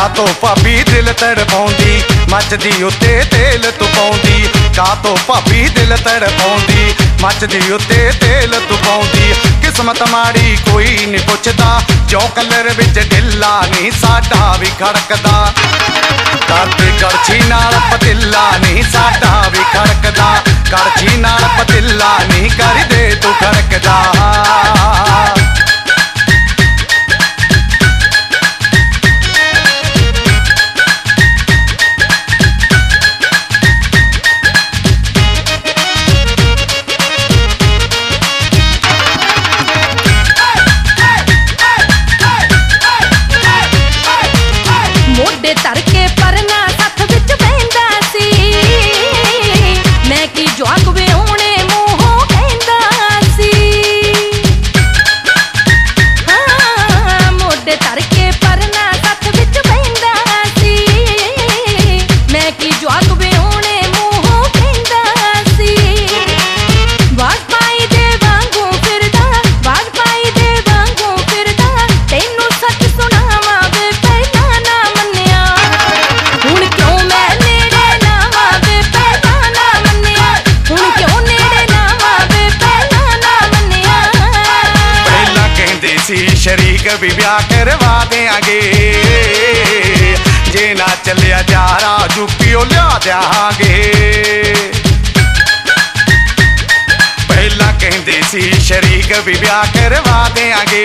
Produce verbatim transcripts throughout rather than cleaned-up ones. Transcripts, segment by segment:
ਕਾਤੋਂ ਭਾਬੀ ਦਿਲ ਤੜਪਾਉਂਦੀ ਮੱਚਦੀ ਉੱਤੇ ਤੇਲ ਤੂੰ ਪਾਉਂਦੀ। ਕਾਤੋਂ ਭਾਬੀ ਦਿਲ ਤੜਪਾਉਂਦੀ ਮੱਚਦੀ ਉੱਤੇ ਤੇਲ ਤੂੰ ਪਾਉਂਦੀ। ਕਿਸਮਤ ਮਾੜੀ ਕੋਈ ਨਹੀਂ ਪੁੱਛਦਾ ਜੋ ਕਲਰ ਵਿੱਚ ਢਿੱਲਾ ਨਹੀਂ ਸਾਡਾ ਵੀ ਖੜਕਦਾ। ਕਰਦੇ ਕੜਛੀ ਨਾਲ ਪਤੀਲਾ ਨਹੀਂ ਸਾਡਾ ਵੀ ਖੜਕਦਾ। ਕੜਛੀ ਨਾਲ ਪਤੀਲਾ ਨਹੀਂ ਕਰਦੇ ਤੂੰ ਖੜਕਦਾ। ਮੋਢੇ ਧਰ ਕੇ ਪਰਨਾ ਸੱਥ ਵਿੱਚ ਬਹਿੰਦਾ ਸੀ ਮੈਂ ਕੀ ਜਵਾਕ ਵਿਆਹੁਣੇ ਮੂੰਹੋਂ ਕਹਿੰਦਾ ਸੀ। ਹਾਂ ਮੋਢੇ ਧਰ ਕੇ ਪਰਨਾ ਸੱਥ ਵਿੱਚ ਬਹਿੰਦਾ ਸੀ ਮੈਂ ਕੀ ਜਵਾਕ ਵਿਆਹੁਣੇ ਮੂੰਹੋਂ ਕਹਿੰਦਾ ਸੀ। ਬਾਜ ਪਾਈ ਦੇ ਵਾਂਗੂ ਫਿਰਦਾ ਬਾਜ ਪਾਈ ਦੇ ਵਾਂਗੂ ਫਿਰਦਾ ਤੈਨੂੰ ਸੱਚ ਸੁਣਾਵਾਂ ਵੇ ਪਹਿਲਾਂ ਨਾ ਮੰਨਿਆ ਹੁਣ ਕਿਉਂ ਮੈਂ ਨੇੜੇ ਲਾਵਾਂ ਵੇ ਪਹਿਲਾਂ ਨਾ ਮੰਨਿਆ ਹੁਣ ਕਿਉਂ ਨੇੜੇ ਲਾਵਾਂ ਵੇ ਪਹਿਲਾਂ ਨਾ ਮੰਨਿਆ। ਪਹਿਲਾਂ ਕਹਿੰਦੇ ਸੀ ਸ਼ਰੀਕ ਵੀ ਵਿਆਹ ਕਰਵਾ ਦਿਆਂਗੇ ਜੇ ਨਾ ਚੱਲਿਆ ਜਾਰਾ ਜੁੱਪੀਓ ਲਿਆ ਦਿਆਂਗੇ। ਪਹਿਲਾਂ ਕਹਿੰਦੇ ਸੀ ਸ਼ਰੀਕ ਵੀ ਵਿਆਹ ਕਰਵਾ ਦਿਆਂਗੇ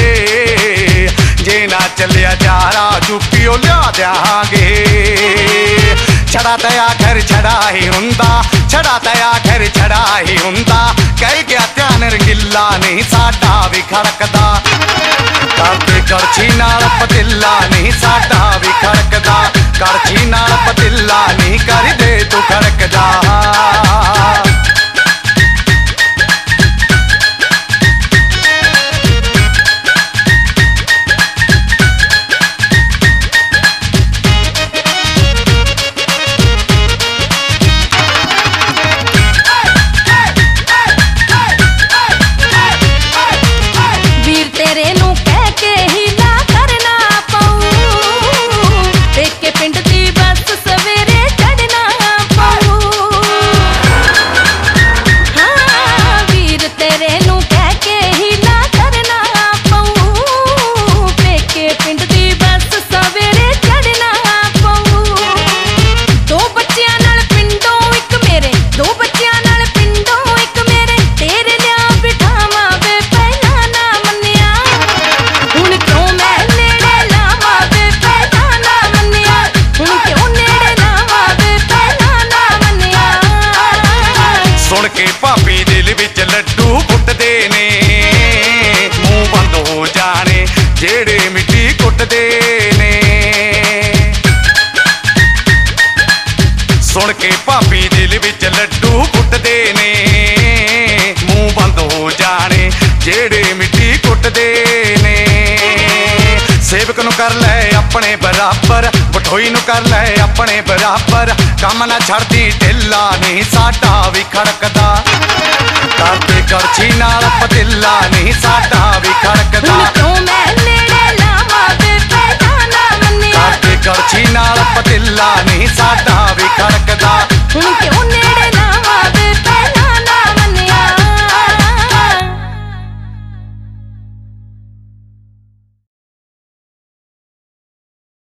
ਜੇ ਨਾ ਚੱਲਿਆ ਜਾਰਾ ਜੁੱਪੀਓ ਲਿਆ ਦਿਆਂਗੇ। ਛੜਾ ਤਾਂ ਆਖਰ ਛੜਾ ਹੀ ਹੁੰਦਾ ਛੜਾ ਤਾਂ ਆਖਰ ਛੜਾ ਹੀ ਹੁੰਦਾ ਕਹਿ ਗਿਆ ਧਿਆਨ ਰੰਗੀਲਾ ਨਹੀਂ ਸਾਡਾ ਵੀ ਖੜਕਦਾ। ਕਰਦੇ ਕੜਛੀ ਨਾਲ ਪਤੀਲਾ ਨਹੀਂ ਸਾਡਾ ਵੀ ਖੜਕਦਾ। ਕੜਛੀ ਨਾਲ ਪਤੀਲਾ ਨਹੀਂ ਕਰਦੇ ਤੂੰ ਖੜਕਦਾ। ਵੀਰ ਤੇਰੇ ਨੂੰ ਕਹਿ ਕੇ ਹੀਲਾ ਕਰਨਾ ਪਊ ਦੇਖ ਕੇ ਪਿੰਡ ਦੀ ਬੱਸ ਸਵੇਰੇ ਚੜਨਾ ਪਊ। ਹਾਂ ਵੀਰ ਤੇਰੇ ਨੂੰ ਕਹਿ ਕੇ ਹੀਲਾ ਕਰਨਾ ਪਊ ਦੇਖ ਕੇ ਪਿੰਡ ਦੀ ਬੱਸ ਸਵੇਰੇ ਚੜਨਾ ਪਊ। ਦੋ ਬੱਚਿਆਂ ਨਾਲ ਪਿੰਡੋਂ ਇੱਕ ਮੇਰੇ ਦੋ ਬੱਚਿਆਂ ਨਾਲ ਪਿੰਡੋਂ ਇੱਕ ਮੇਰੇ ਤੇਰੇ ਲਿਆ ਬਿਠਾਵਾਂ ਵੇ ਪਹਿਲਾਂ ਨਾ ਮੰਨਿਆ ਹੁਣ ਕਿਉਂ ਮੈਂ ਨੇੜੇ ਲਾਵਾਂ ਵੇ ਪਹਿਲਾਂ ਨਾ ਮੰਨਿਆ ਹੁਣ ਕਿਉਂ ਨੇੜੇ ਲਾਵਾਂ ਵੇ ਪਹਿਲਾਂ ਨਾ ਮੰਨਿਆ। ਸੁਣ ਕੇ ਭਾਬੀ ਦਿਲ ਵਿੱਚ ਲੱਡੂ ਫੁੱਟਦੇ ਨੇ ਮੂੰਹ ਬੰਦ ਹੋ ਜਾਣੇ ਜਿਹੜੇ ਮਿੱਟੀ ਕੁੱਟਦੇ ਨੇ। ਸੁਣ ਕੇ ਭਾਬੀ ਦਿਲ ਵਿੱਚ ਲੱਡੂ ਫੁੱਟਦੇ ਨੇ ਮੂੰਹ ਬੰਦ ਹੋ ਜਾਣੇ ਜਿਹੜੇ ਮਿੱਟੀ ਕੁੱਟਦੇ ਨੇ। ਸੇਵਕ ਨੂੰ ਕਰ ਲੈ ਆਪਣੇ ਬਰਾਬਰ ਬਠੋਈ ਨੂੰ ਕਰ ਲੈ ਆਪਣੇ ਬਰਾਬਰ ਕੰਮ ਨਾ ਛੱਡਦੀ ਢਿੱਲਾ ਨਹੀਂ ਸਾਡਾ ਵੀ ਖੜਕਦਾ। ਕਰਦੇ ਕੜਛੀ ਨਾਲ ਪਤੀਲਾ ਨਹੀਂ ਸਾਡਾ ਵੀ ਖੜਕਦਾ। ਹੁਣ ਕਿਉਂ ਮੈਂ ਨੇੜੇ ਲਾਵਾਂ ਵੇ ਪਹਿਲਾਂ ਨਾ ਮੰਨਿਆ ਕਰਦੇ ਕੜਛੀ ਨਾਲ ਪਤੀਲਾ ਨਹੀਂ ਸਾਡਾ